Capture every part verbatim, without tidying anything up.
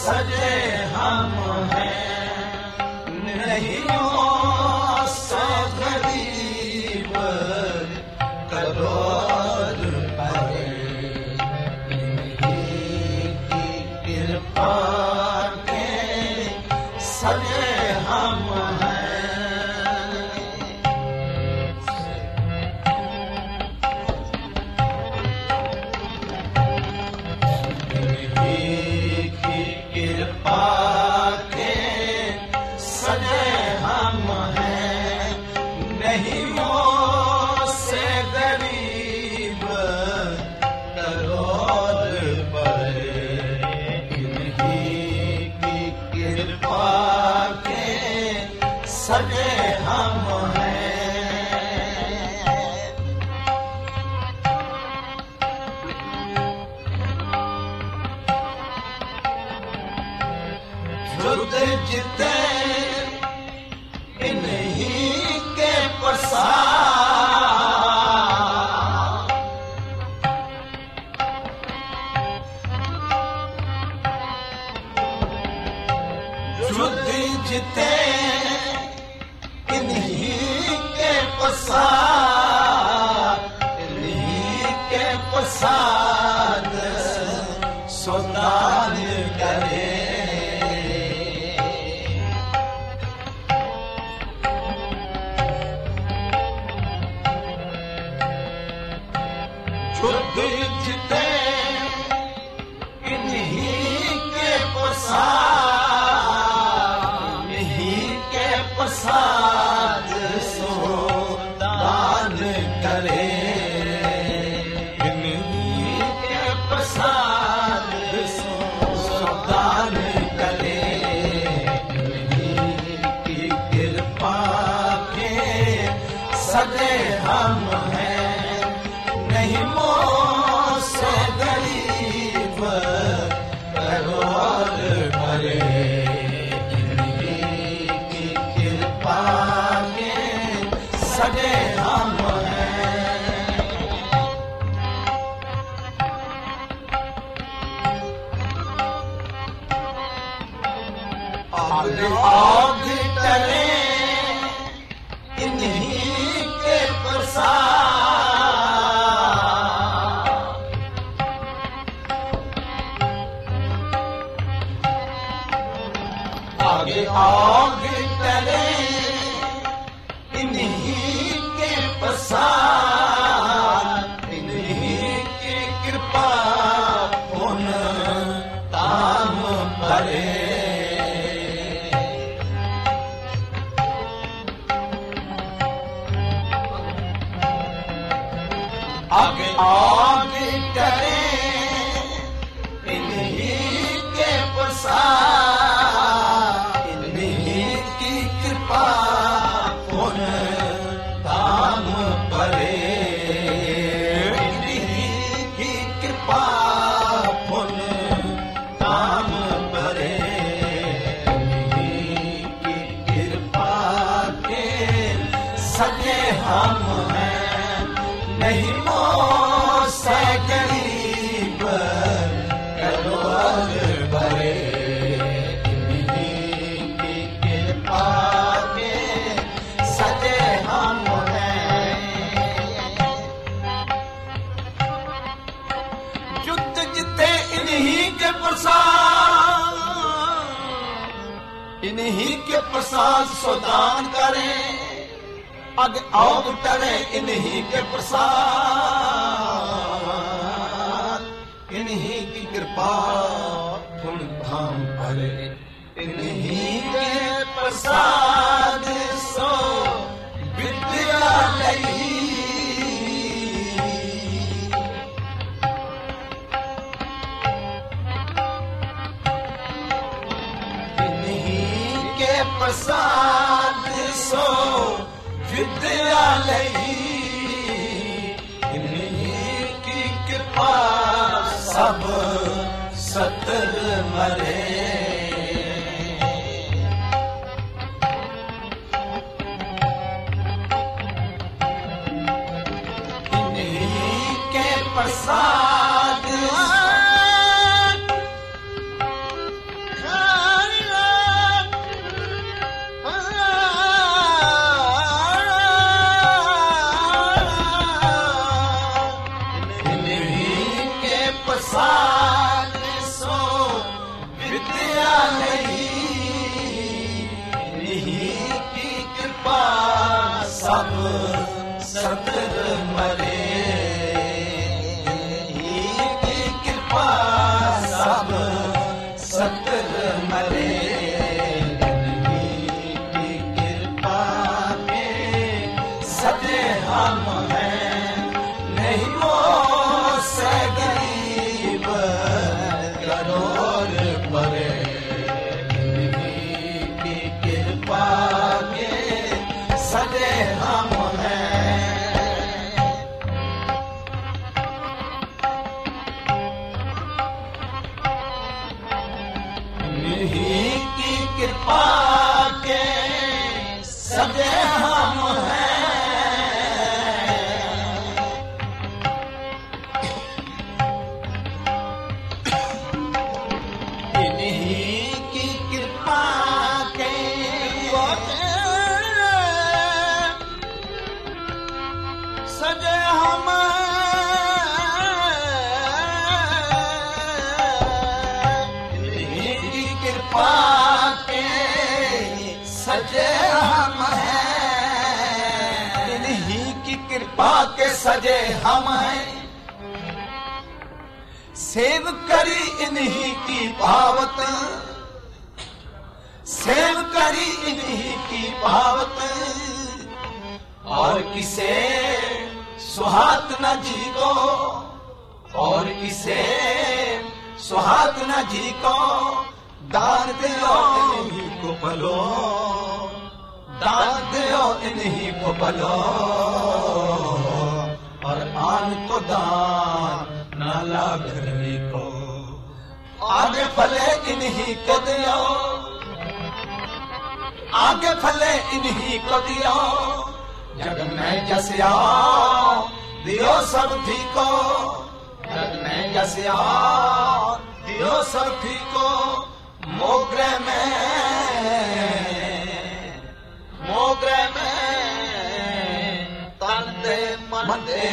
सजे हम हैं, नहीं हो सो गरीब करोड़ परे, इन्हीं की कृपा के सजे हम हैं। इन्हीं की कृपा के सजे हम हैं, नहीं हो से गरीब करोड़ परे, इन्हीं की कृपा के सजे हम हैं। युद्ध जीते इन्हीं के प्रसाद, युद्ध जीते इन्हीं के प्रसाद, इन्हीं के प्रसाद सुल्तान करे। युद्ध जीते इन्हीं के प्रसाद, इन्हीं के प्रसाद सुल्तान करे, इन्हीं के प्रसाद सुल्तान करे, इन्हीं की कृपा के सजे हम हैं, नहीं मोह से गरीब करोड़ परे, इन्हीं की कृपा के सजे हम हैं। आग आग टले इन्हीं के प्रसाद, आगे आगे टले इन्हीं के प्रसाद, इन्हीं की कृपा पुन ताम भरे, आगे आगे टले इन्हीं के प्रसाद, इन्हीं की कृपा पुन ताम भरे, इन्हीं की कृपा पुन ताम भरे, इन्हीं की कृपा के सजे हम हैं, नहीं मोह से गरीब करोड़ परे, इन्हीं की कृपा के सजे हम हैं। युद्ध जीते इन्हीं के प्रसाद, इन्हीं के प्रसाद सुल्तान करें, अग आग टले इन्हीं के प्रसाद, इन्हीं की कृपा पुन धाम भरे, इन्हीं के प्रसाद सो विद्यालय, इन्हीं के प्रसाद सो विद्यालय, इन्हीं की कृपा सब सतर मरे, इन्हीं के प्रसाद सतर मरे की कृपा सब सतर मरे की कृपा के सदे हम हैं नहीं वो से गरीब करोड़ परे की कृपा के सदे हम की कृपा के सदे हम हैं इन्हीं की कृपा के सदे हम सजे हम हैं इन्हीं की कृपा के सजे हम हैं सेव करी इन्हीं की भावत सेव करी इन्हीं की भावत और किसे सुहात न जी को और किसे सुहात न जी को दान दियो इन्हीं को पलो दान दियो इन्हीं को पलो और आन को दान नाला घरनी को आगे फले इन्हीं को दियो आगे फले इन्हीं को दियो जग में जसिया दियो सब को जग में जसिया दियो सब को मोगरे में मोगरे में तन दे मन दे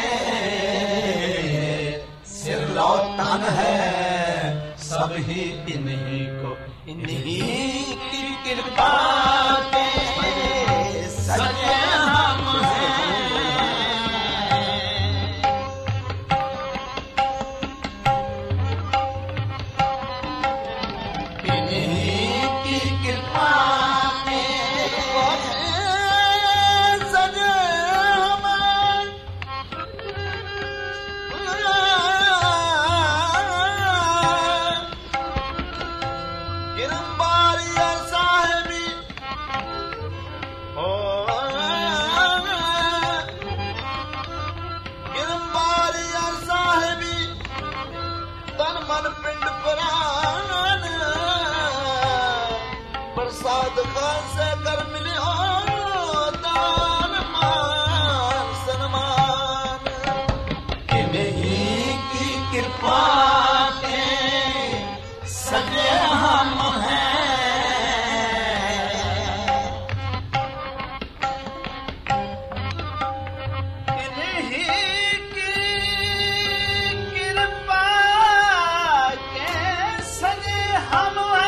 सिर लो तन है सब ही इन्हीं को इन्हीं की कृपा के सजे हम प्रसाद से कर मिले हो दान मान सन्मान इन्हीं की कृपा के सजे हम हैं इन्हीं की कृपा के सजे हम हैं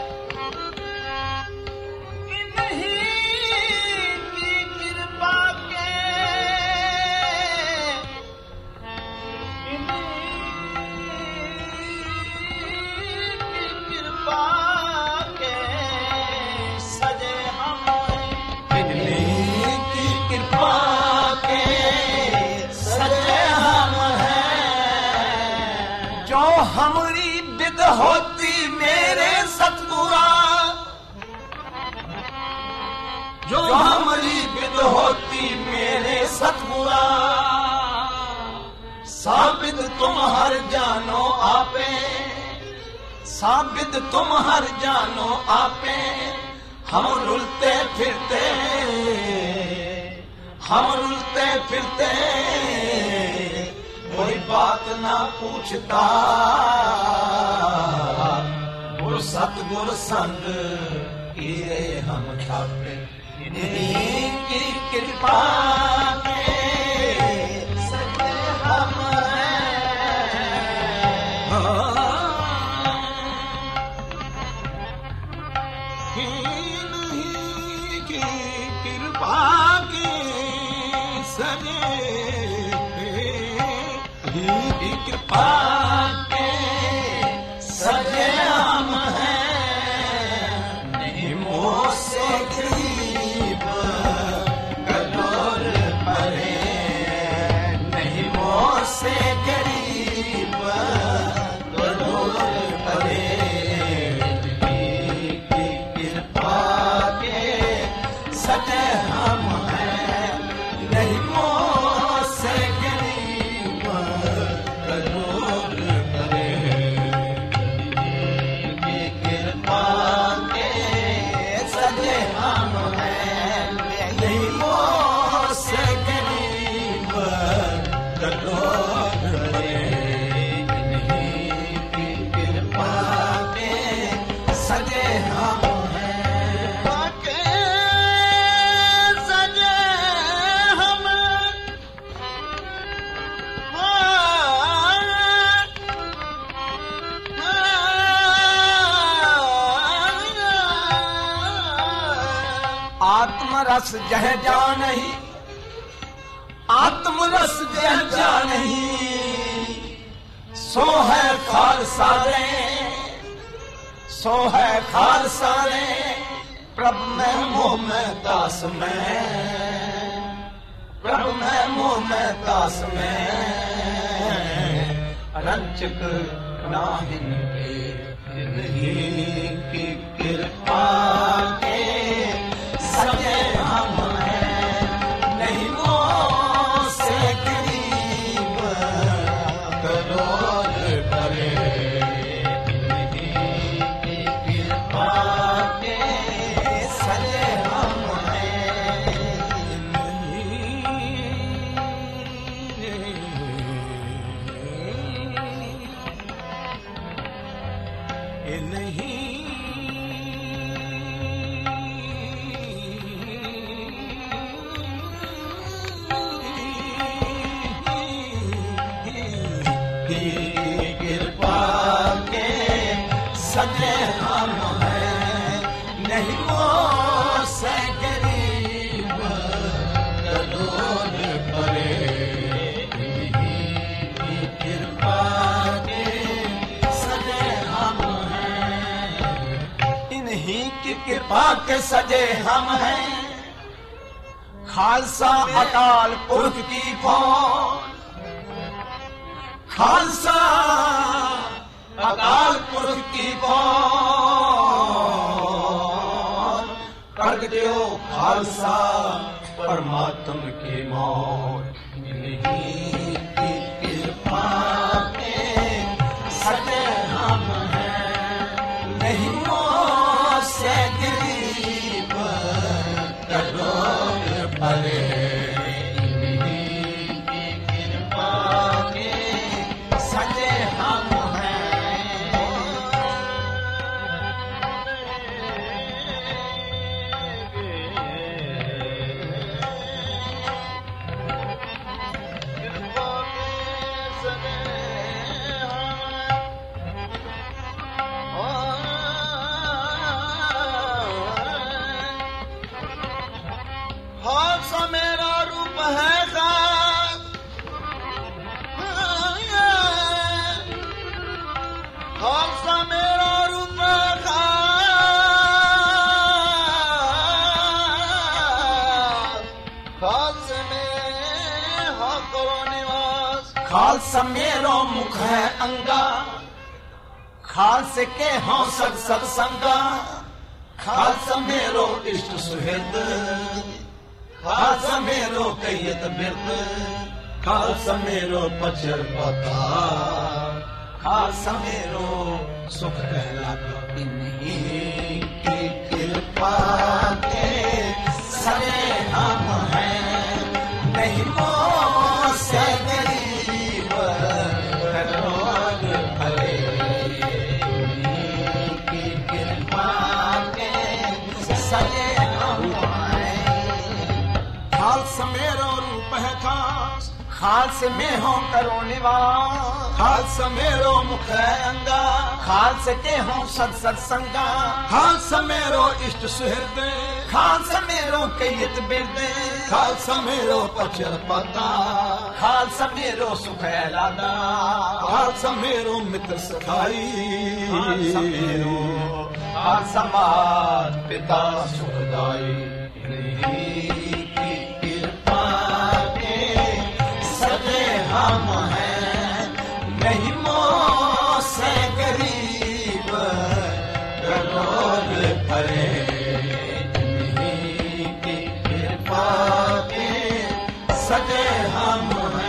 हमारी बिद होती मेरे सतगुरा जो हमारी बिद होती मेरे सतगुरा साबित तुम हर जानो आपे साबित तुम हर जानो आपे हम रुलते फिरते हम रुलते फिरते कोई बात ना पूछता गुरु सतगुरु संग किए हम थापे इन्हीं की कृपा के सजे हम हैं इन्हीं की कृपा के आत्मरस जह जानही, आत्मरस जह जानही, सो है खालसा रे, सो है खालसा रे। प्रभु में मोह में दास में, प्रभु में मोह में दास में, रंचक नाहिन के इन्हीं की कृपा के सजे हम हैं, नहीं वो से गरीब करोड़ करे। इन्हीं की कृपा के सजे हम हैं, नहीं कृपा के सजे हम हैं, नहीं वो से गरीब करोड़ करे। कृपा के सजे हम हैं, इन्हीं की कृपा के सजे हम हैं। खालसा अकाल पुरख की फौज, खालसा अकाल पुरख की फौज, प्रगट्यो खालसा परमात्म की मौत। इन्हीं की कृपा के सजे हम हैं, नहीं वो से गरीब करोड़ परे। खालसा मेरा रूप है खास, खालसा मेरा रूप है खास, खालसा में हो करो निवास। खालसा मेरो मुख है अंगा, खालसे के हो सत सत्संगा। खालसा मेरो इष्ट सुहृद, खालसा मेरो कैयत बिरद। खालसा मेरो पचर पता, खालसा मेरो सुख कहलाता। इन्हीं की कृपा के सजे हम हैं, नहीं वो से गरीब करोड़ भले। इन्हीं की कृपा के सजे हम हैं। खालसा मेरो रूप है खास, खालसे में हो करो निवास। खालसा मेरो मुख है अंगा, खालसे के हो सत सत्संगा। खालसा मेरो इष्ट सुहृद, खालसा मेरो कैयत बिरद। खालसा मेरो पचर पता, खालसा मेरो सुख है लादा। खालसा मेरो मित्र सखाई, खालसा मेरो खालसा मात पिता सुखदाई। हम हैं, नहीं मोह से गरीब करोड़ भरे। इन्हीं की कृपा के सजे हम हैं।